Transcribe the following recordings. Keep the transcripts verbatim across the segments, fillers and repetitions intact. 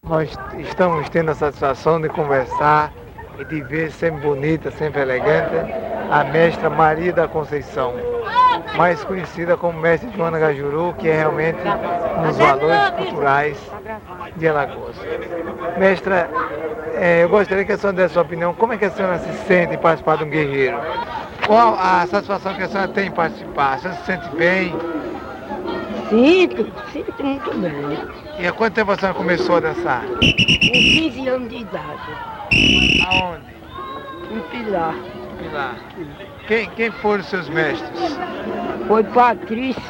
Nós estamos tendo a satisfação de conversar e de ver sempre bonita, sempre elegante, a mestra Maria da Conceição, mais conhecida como mestre Joana Gajuru, que é realmente um dos valores culturais de Alagoas. Mestra, é, eu gostaria que a senhora desse sua opinião, como é que a senhora se sente em participar de um guerreiro? Qual a satisfação que a senhora tem em participar? A senhora se sente bem? Sinto, sinto muito bem. E há quanto tempo a senhora começou a dançar? Com quinze anos de idade. Aonde? Em Pilar. Pilar. Quem, quem foram os seus mestres? Foi Patrício,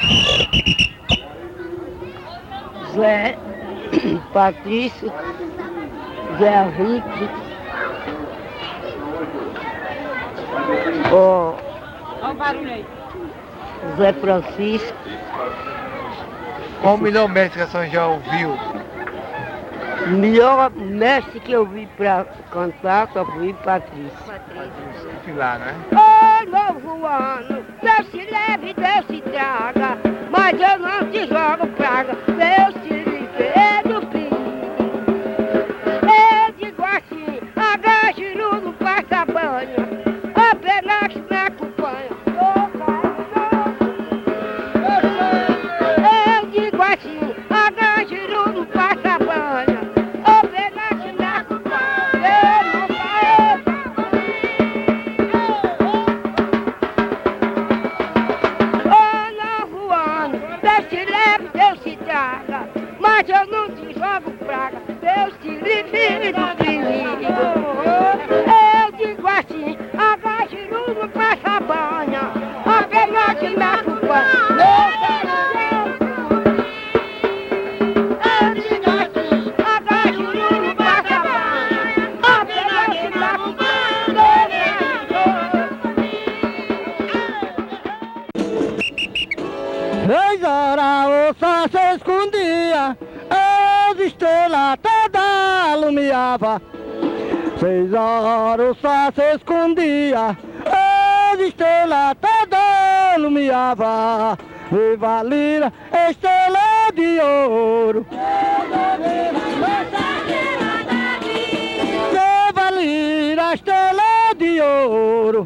Zé, Patrício, Zé Henrique, ó, Olha o barulho aí. Zé Francisco. Qual o melhor mestre que a senhora já ouviu? O melhor mestre que eu vi para cantar só foi Patrício. Patrício. Pilar, né? Ô novo ano, Deus te leve, Deus te traga, mas eu não te jogo praga, Deus te livre do perigo. Eu digo assim, a gajiru não passa banho, a penax me acompanha. Eu digo assim, a gajiru não passa banho, a penax me acompanha. Eu não faço. Mas eu não te jogo praga, Deus te livre do perigo. Eu digo assim, a gajiru não passa banha, a pena que me acompanha. Eu digo assim, a gajiru não passa banha, a pena que me acompanha. Seis horas o sol se escondia, as estrelas toda alumiava. Seis horas o sol se escondia, as estrelas toda alumiava. Viva a lira, estrela de ouro. Viva a lira, estrela de ouro.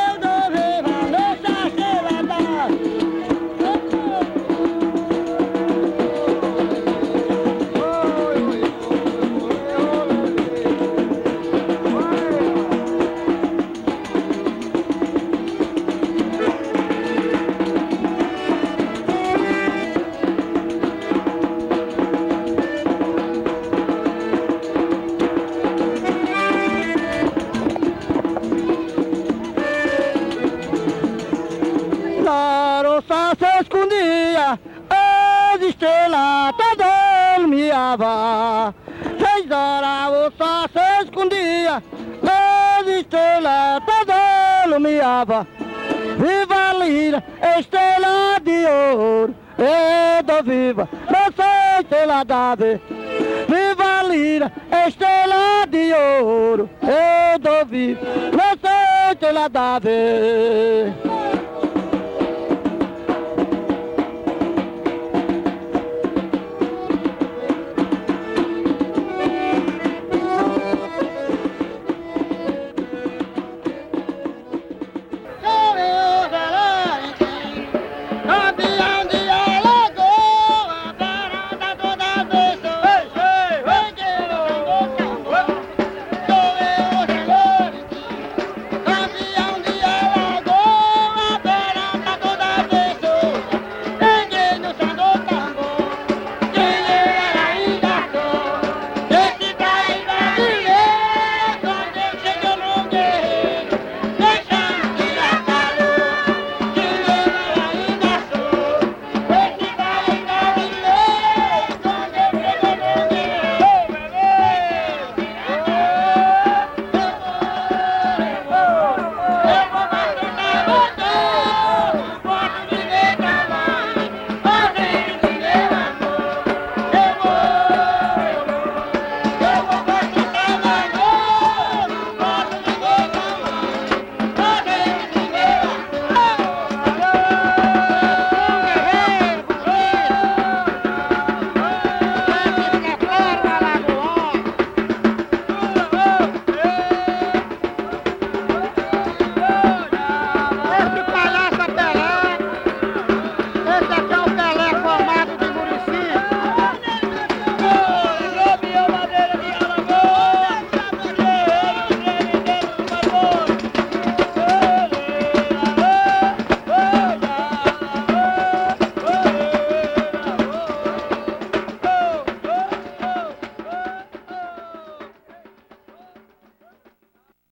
Se escondia, as estrelas toda iluminava. Seis horas o sol se escondia, as estrelas toda iluminava. Viva a lira, estrela de ouro, eu dou viva, não sei estrela da vez. Viva a lira, estrela de ouro, eu dou viva, não sei estrela da vez.